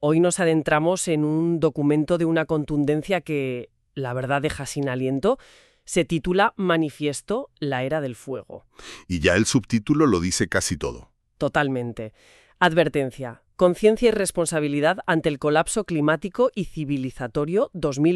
Hoy nos adentramos en un documento de una contundencia que, la verdad, deja sin aliento. Se titula Manifiesto, la Era del Fuego. Y ya el subtítulo lo dice casi todo. Totalmente. Advertencia. Conciencia y responsabilidad ante el colapso climático y civilizatorio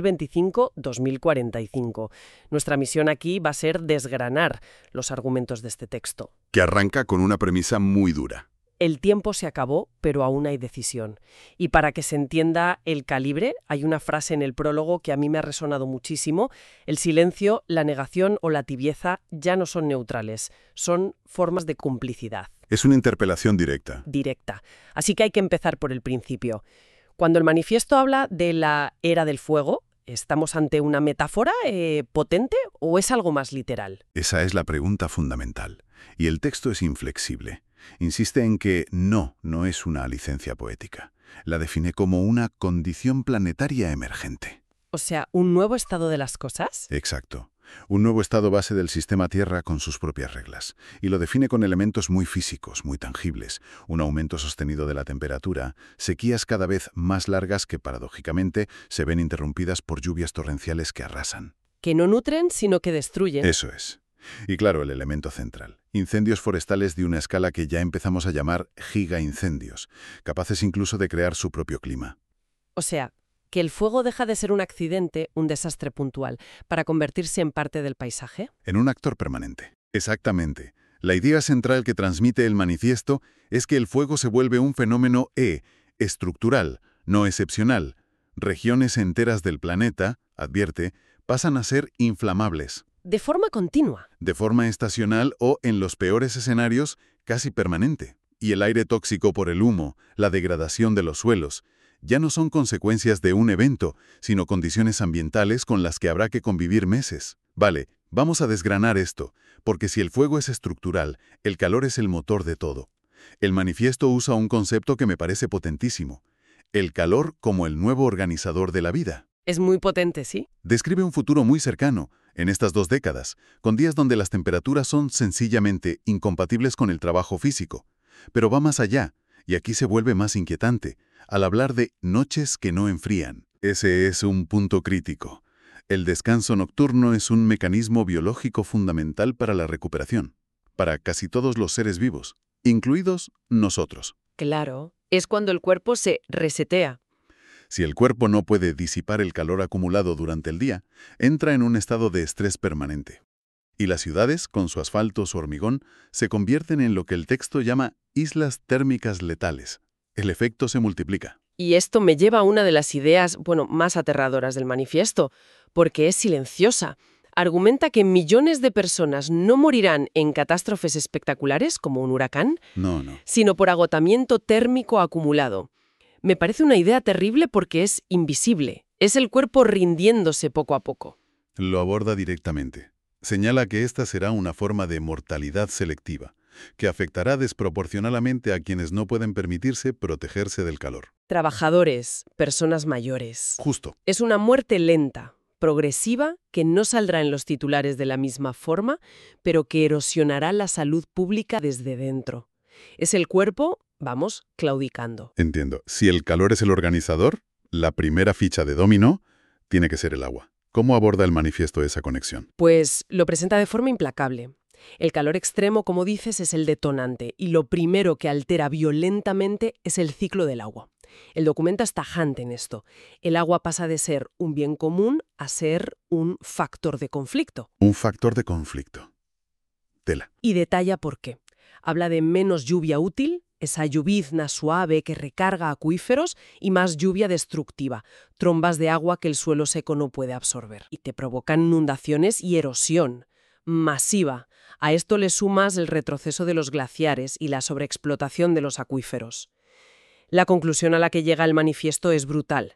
2025-2045. Nuestra misión aquí va a ser desgranar los argumentos de este texto. Que arranca con una premisa muy dura. El tiempo se acabó, pero aún hay decisión. Y para que se entienda el calibre, hay una frase en el prólogo que a mí me ha resonado muchísimo. El silencio, la negación o la tibieza ya no son neutrales, son formas de complicidad. Es una interpelación directa. Directa. Así que hay que empezar por el principio. Cuando el manifiesto habla de la era del fuego, ¿estamos ante una metáfora potente o es algo más literal? Esa es la pregunta fundamental. Y el texto es inflexible. Insiste en que no es una licencia poética. La define como una condición planetaria emergente. O sea, ¿un nuevo estado de las cosas? Exacto. Un nuevo estado base del sistema Tierra con sus propias reglas. Y lo define con elementos muy físicos, muy tangibles. Un aumento sostenido de la temperatura, sequías cada vez más largas que, paradójicamente, se ven interrumpidas por lluvias torrenciales que arrasan. Que no nutren, sino que destruyen. Eso es. Y claro, el elemento central. Incendios forestales de una escala que ya empezamos a llamar gigaincendios, capaces incluso de crear su propio clima. O sea, que el fuego deja de ser un accidente, un desastre puntual, para convertirse en parte del paisaje. En un actor permanente. Exactamente. La idea central que transmite el manifiesto es que el fuego se vuelve un fenómeno estructural, no excepcional. Regiones enteras del planeta, advierte, pasan a ser inflamables. De forma continua. De forma estacional o, en los peores escenarios, casi permanente. Y el aire tóxico por el humo, la degradación de los suelos, ya no son consecuencias de un evento, sino condiciones ambientales con las que habrá que convivir meses. Vale, vamos a desgranar esto, porque si el fuego es estructural, el calor es el motor de todo. El manifiesto usa un concepto que me parece potentísimo. El calor como el nuevo organizador de la vida. Es muy potente, ¿sí? Describe un futuro muy cercano, en estas 2 décadas, con días donde las temperaturas son sencillamente incompatibles con el trabajo físico. Pero va más allá, y aquí se vuelve más inquietante, al hablar de noches que no enfrían. Ese es un punto crítico. El descanso nocturno es un mecanismo biológico fundamental para la recuperación, para casi todos los seres vivos, incluidos nosotros. Claro, es cuando el cuerpo se resetea. Si el cuerpo no puede disipar el calor acumulado durante el día, entra en un estado de estrés permanente. Y las ciudades, con su asfalto, su hormigón, se convierten en lo que el texto llama islas térmicas letales. El efecto se multiplica. Y esto me lleva a una de las ideas, más aterradoras del manifiesto, porque es silenciosa. Argumenta que millones de personas no morirán en catástrofes espectaculares, como un huracán, No. sino por agotamiento térmico acumulado. Me parece una idea terrible porque es invisible. Es el cuerpo rindiéndose poco a poco. Lo aborda directamente. Señala que esta será una forma de mortalidad selectiva, que afectará desproporcionalmente a quienes no pueden permitirse protegerse del calor. Trabajadores, personas mayores. Justo. Es una muerte lenta, progresiva, que no saldrá en los titulares de la misma forma, pero que erosionará la salud pública desde dentro. Es el cuerpo, claudicando. Entiendo. Si el calor es el organizador, la primera ficha de dominó tiene que ser el agua. ¿Cómo aborda el manifiesto esa conexión? Pues lo presenta de forma implacable. El calor extremo, como dices, es el detonante, y lo primero que altera violentamente es el ciclo del agua. El documento es tajante en esto. El agua pasa de ser un bien común a ser un factor de conflicto. Un factor de conflicto. Tela. Y detalla por qué. Habla de menos lluvia útil, esa llovizna suave que recarga acuíferos, y más lluvia destructiva, trombas de agua que el suelo seco no puede absorber. Y te provocan inundaciones y erosión masiva. A esto le sumas el retroceso de los glaciares y la sobreexplotación de los acuíferos. La conclusión a la que llega el manifiesto es brutal.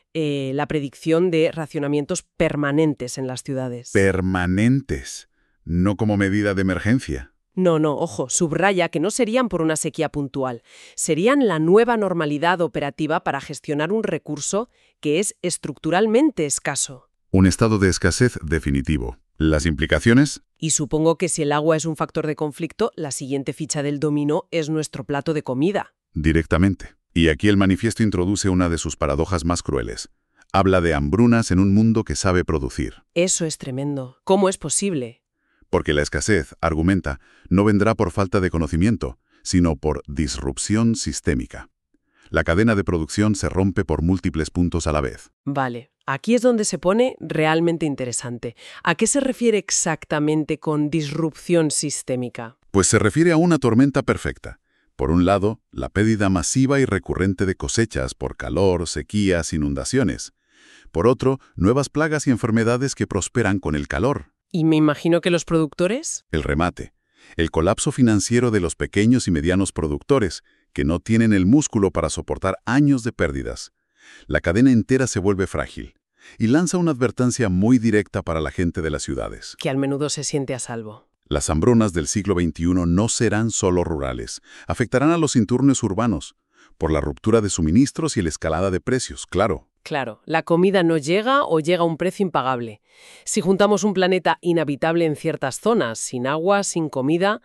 La predicción de racionamientos permanentes en las ciudades. Permanentes, no como medida de emergencia. No, ojo, subraya que no serían por una sequía puntual. Serían la nueva normalidad operativa para gestionar un recurso que es estructuralmente escaso. Un estado de escasez definitivo. ¿Las implicaciones? Y supongo que si el agua es un factor de conflicto, la siguiente ficha del dominó es nuestro plato de comida. Directamente. Y aquí el manifiesto introduce una de sus paradojas más crueles. Habla de hambrunas en un mundo que sabe producir. Eso es tremendo. ¿Cómo es posible? Porque la escasez, argumenta, no vendrá por falta de conocimiento, sino por disrupción sistémica. La cadena de producción se rompe por múltiples puntos a la vez. Vale, aquí es donde se pone realmente interesante. ¿A qué se refiere exactamente con disrupción sistémica? Pues se refiere a una tormenta perfecta. Por un lado, la pérdida masiva y recurrente de cosechas por calor, sequías, inundaciones. Por otro, nuevas plagas y enfermedades que prosperan con el calor. Y me imagino que los productores. El remate. El colapso financiero de los pequeños y medianos productores, que no tienen el músculo para soportar años de pérdidas. La cadena entera se vuelve frágil y lanza una advertencia muy directa para la gente de las ciudades. Que al menudo se siente a salvo. Las hambrunas del siglo XXI no serán solo rurales, afectarán a los entornos urbanos, por la ruptura de suministros y la escalada de precios, claro. Claro, la comida no llega o llega a un precio impagable. Si juntamos un planeta inhabitable en ciertas zonas, sin agua, sin comida,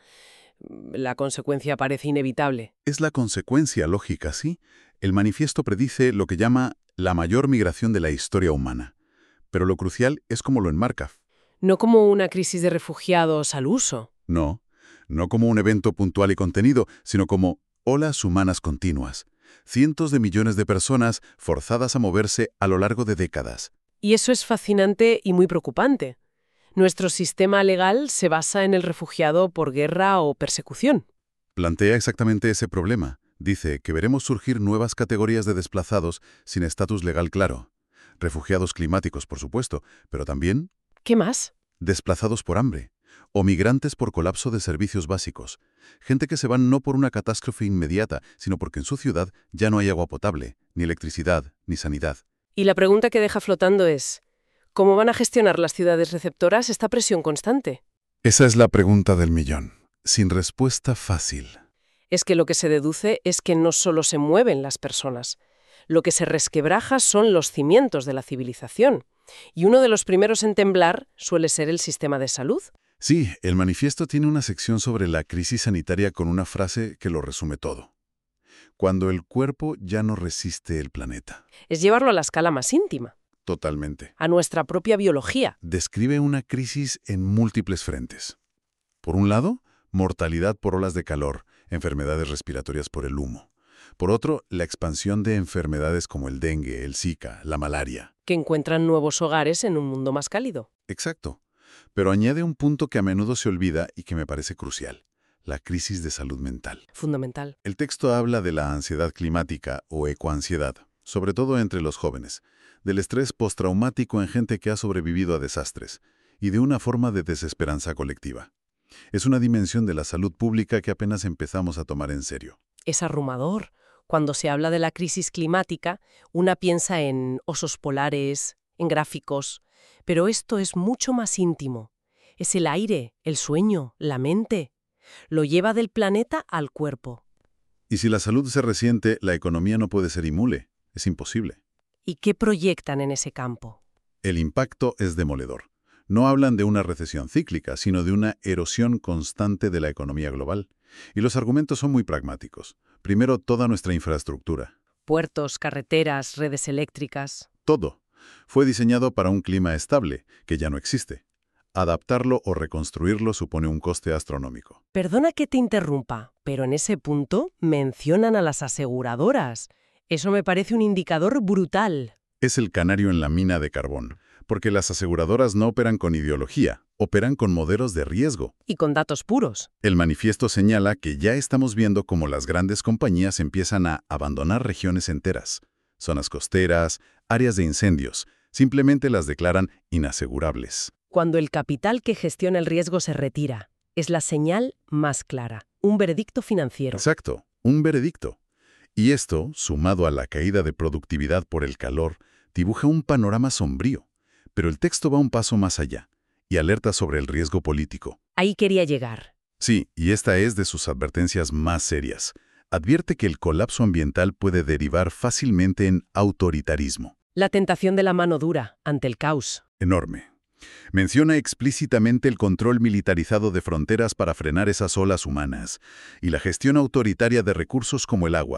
la consecuencia parece inevitable. Es la consecuencia lógica, sí. El manifiesto predice lo que llama la mayor migración de la historia humana. Pero lo crucial es cómo lo enmarca. No como una crisis de refugiados al uso. No como un evento puntual y contenido, sino como olas humanas continuas. Cientos de millones de personas forzadas a moverse a lo largo de décadas. Y eso es fascinante y muy preocupante. Nuestro sistema legal se basa en el refugiado por guerra o persecución. Plantea exactamente ese problema. Dice que veremos surgir nuevas categorías de desplazados sin estatus legal claro. Refugiados climáticos, por supuesto, pero también ¿Qué más? desplazados por hambre o migrantes por colapso de servicios básicos. Gente que se van no por una catástrofe inmediata, sino porque en su ciudad ya no hay agua potable, ni electricidad, ni sanidad. Y la pregunta que deja flotando es, ¿cómo van a gestionar las ciudades receptoras esta presión constante? Esa es la pregunta del millón, sin respuesta fácil. Es que lo que se deduce es que no solo se mueven las personas. Lo que se resquebraja son los cimientos de la civilización. Y uno de los primeros en temblar suele ser el sistema de salud. Sí, el manifiesto tiene una sección sobre la crisis sanitaria con una frase que lo resume todo. Cuando el cuerpo ya no resiste el planeta. Es llevarlo a la escala más íntima, Totalmente. a nuestra propia biología. Describe una crisis en múltiples frentes. Por un lado, mortalidad por olas de calor, enfermedades respiratorias por el humo. Por otro, la expansión de enfermedades como el dengue, el Zika, la malaria. Que encuentran nuevos hogares en un mundo más cálido. Exacto. Pero añade un punto que a menudo se olvida y que me parece crucial: la crisis de salud mental. Fundamental. El texto habla de la ansiedad climática o ecoansiedad, sobre todo entre los jóvenes, del estrés postraumático en gente que ha sobrevivido a desastres y de una forma de desesperanza colectiva. Es una dimensión de la salud pública que apenas empezamos a tomar en serio. Es abrumador. Cuando se habla de la crisis climática, una piensa en osos polares, en gráficos, pero esto es mucho más íntimo. Es el aire, el sueño, la mente. Lo lleva del planeta al cuerpo. Y si la salud se resiente, la economía no puede ser inmune. Es imposible. ¿Y qué proyectan en ese campo? El impacto es demoledor. No hablan de una recesión cíclica, sino de una erosión constante de la economía global. Y los argumentos son muy pragmáticos. Primero, toda nuestra infraestructura. Puertos, carreteras, redes eléctricas. Todo. Fue diseñado para un clima estable, que ya no existe. Adaptarlo o reconstruirlo supone un coste astronómico. Perdona que te interrumpa, pero en ese punto mencionan a las aseguradoras. Eso me parece un indicador brutal. Es el canario en la mina de carbón, porque las aseguradoras no operan con ideología, operan con modelos de riesgo. Y con datos puros. El manifiesto señala que ya estamos viendo cómo las grandes compañías empiezan a abandonar regiones enteras, zonas costeras, áreas de incendios, simplemente las declaran inasegurables. Cuando el capital que gestiona el riesgo se retira, es la señal más clara, un veredicto financiero. Exacto, un veredicto. Y esto, sumado a la caída de productividad por el calor, dibuja un panorama sombrío. Pero el texto va un paso más allá y alerta sobre el riesgo político. Ahí quería llegar. Sí, y esta es de sus advertencias más serias. Advierte que el colapso ambiental puede derivar fácilmente en autoritarismo. La tentación de la mano dura ante el caos. Enorme. Menciona explícitamente el control militarizado de fronteras para frenar esas olas humanas y la gestión autoritaria de recursos como el agua.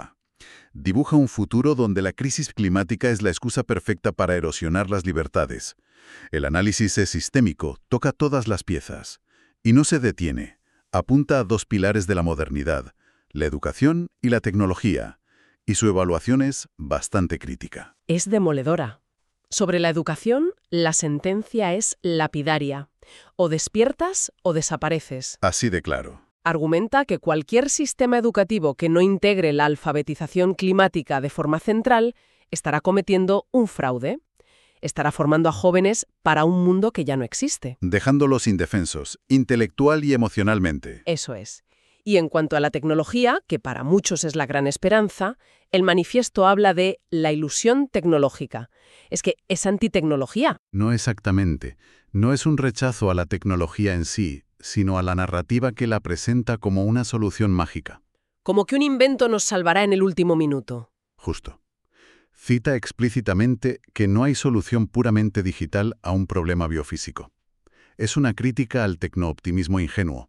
Dibuja un futuro donde la crisis climática es la excusa perfecta para erosionar las libertades. El análisis es sistémico, toca todas las piezas. Y no se detiene. Apunta a dos pilares de la modernidad, la educación y la tecnología. Y su evaluación es bastante crítica. Es demoledora. Sobre la educación, la sentencia es lapidaria. O despiertas o desapareces. Así de claro. Argumenta que cualquier sistema educativo que no integre la alfabetización climática de forma central estará cometiendo un fraude. Estará formando a jóvenes para un mundo que ya no existe. Dejándolos indefensos, intelectual y emocionalmente. Eso es. Y en cuanto a la tecnología, que para muchos es la gran esperanza, el manifiesto habla de la ilusión tecnológica. Es que es antitecnología. No exactamente. No es un rechazo a la tecnología en sí, sino a la narrativa que la presenta como una solución mágica. Como que un invento nos salvará en el último minuto. Justo. Cita explícitamente que no hay solución puramente digital a un problema biofísico. Es una crítica al tecnooptimismo ingenuo.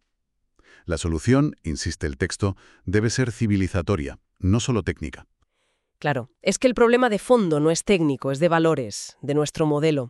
La solución, insiste el texto, debe ser civilizatoria, no solo técnica. Claro, es que el problema de fondo no es técnico, es de valores, de nuestro modelo.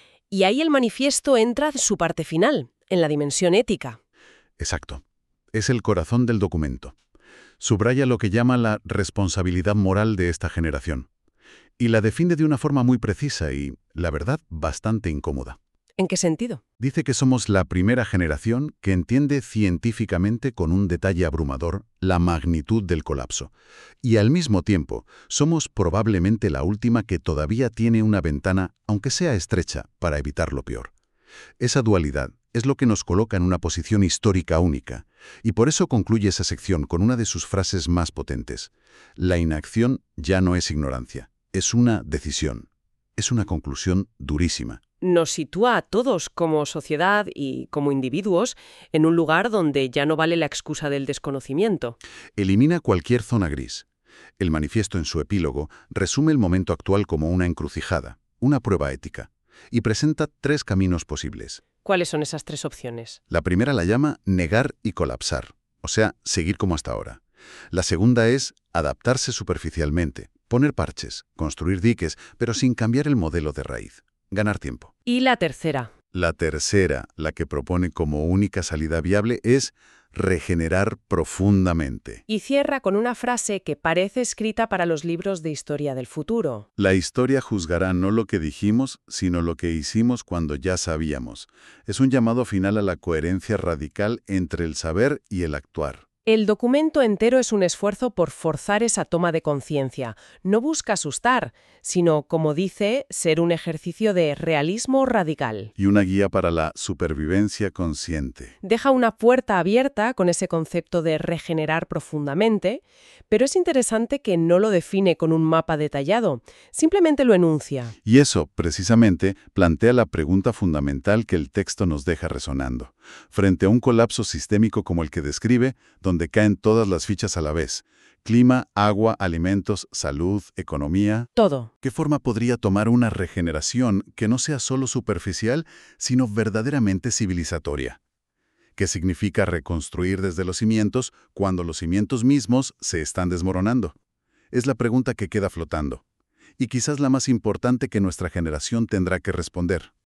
Y ahí el manifiesto entra en su parte final, en la dimensión ética. Exacto. Es el corazón del documento. Subraya lo que llama la responsabilidad moral de esta generación. Y la define de una forma muy precisa y, la verdad, bastante incómoda. ¿En qué sentido? Dice que somos la primera generación que entiende científicamente con un detalle abrumador la magnitud del colapso. Y al mismo tiempo, somos probablemente la última que todavía tiene una ventana, aunque sea estrecha, para evitar lo peor. Esa dualidad es lo que nos coloca en una posición histórica única. Y por eso concluye esa sección con una de sus frases más potentes. La inacción ya no es ignorancia, es una decisión. Es una conclusión durísima. Nos sitúa a todos como sociedad y como individuos en un lugar donde ya no vale la excusa del desconocimiento. Elimina cualquier zona gris. El manifiesto en su epílogo resume el momento actual como una encrucijada, una prueba ética, y presenta tres caminos posibles. ¿Cuáles son esas tres opciones? La primera la llama negar y colapsar, o sea, seguir como hasta ahora. La segunda es adaptarse superficialmente, poner parches, construir diques, pero sin cambiar el modelo de raíz. Ganar tiempo. ¿Y la tercera? La tercera, la que propone como única salida viable, es regenerar profundamente. Y cierra con una frase que parece escrita para los libros de historia del futuro. La historia juzgará no lo que dijimos, sino lo que hicimos cuando ya sabíamos. Es un llamado final a la coherencia radical entre el saber y el actuar. El documento entero es un esfuerzo por forzar esa toma de conciencia. No busca asustar, sino, como dice, ser un ejercicio de realismo radical. Y una guía para la supervivencia consciente. Deja una puerta abierta con ese concepto de regenerar profundamente, pero es interesante que no lo define con un mapa detallado, simplemente lo enuncia. Y eso, precisamente, plantea la pregunta fundamental que el texto nos deja resonando. Frente a un colapso sistémico como el que describe, donde caen todas las fichas a la vez, clima, agua, alimentos, salud, economía. Todo. ¿Qué forma podría tomar una regeneración que no sea solo superficial, sino verdaderamente civilizatoria? ¿Qué significa reconstruir desde los cimientos cuando los cimientos mismos se están desmoronando? Es la pregunta que queda flotando. Y quizás la más importante que nuestra generación tendrá que responder.